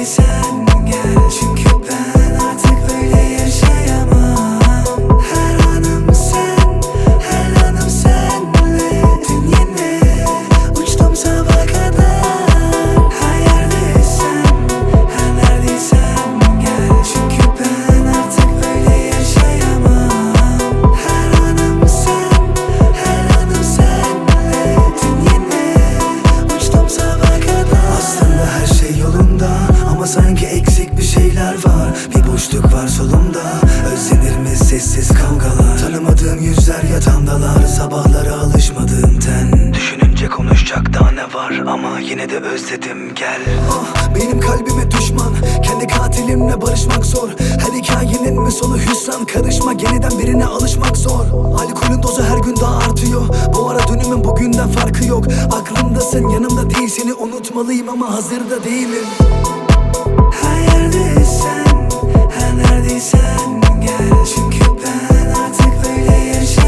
neredeysen gel. Çünkü ben artık böyle yaşayamam. Her anım sen, her anım senle. Dün yine uçtum sabaha kadar. Her yerdeysen, her neredeysen gel. Çünkü ben artık böyle yaşayamam. Her anım sen, her anım senle. Dün yine uçtum sabaha kadar. Aslında her şey yolunda ama sanki eksik bir şeyler var. Bir boşluk var solumda. Özlenir mi sessiz kavgalar? Tanımadığım yüzler yatağımdalar. Sabahlara alışmadığım ten. Düşününce konuşacak daha ne var ama yine de özledim gel. Benim kalbime düşman, kendi katilimle barışmak zor. Her hikayenin mi sonu hüsran? Karışma, yeniden birine alışmak zor. Alkolün dozu her gün daha artıyor. Bu ara dönümün bugünden farkı yok. Aklımdasın, yanımda değil, seni unutmalıyım ama hazırda değilim. Her yerdeysen, her neredeysen gel. Çünkü ben artık böyle yaşayamam.